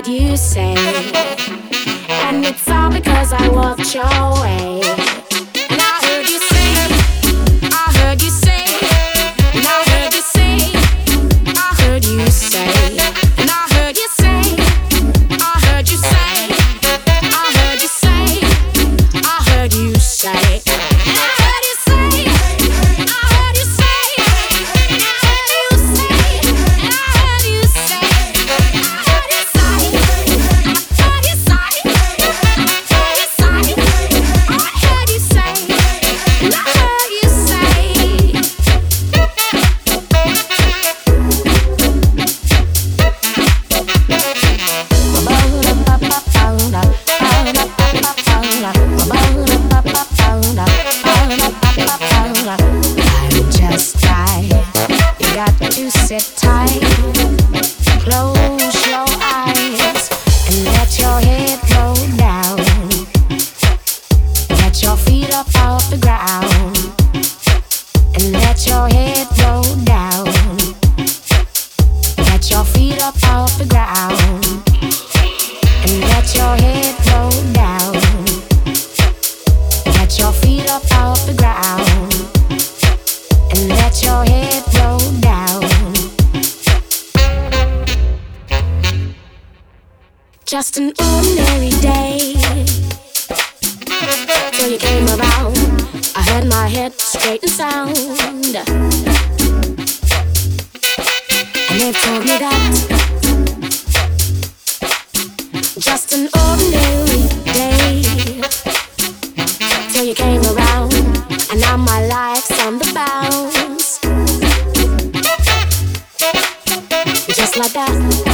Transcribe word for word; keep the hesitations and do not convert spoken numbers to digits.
heard you say, and it's all because I walked your way. And I heard you say, I heard you say, and I heard you say, I heard you say, and I heard you say, I heard you say, I heard you say, I heard you say. Sit tight, close your eyes, and let your head go down. Get your feet up off the ground, and let your head go down. Get your feet up off the ground, and let your head go down. Get your feet up off the ground, and let your head go down. Just an ordinary day till you came around. I had my head straight and sound, and they told me that just an ordinary day till you came around, and now my life's on the bounce, just like that.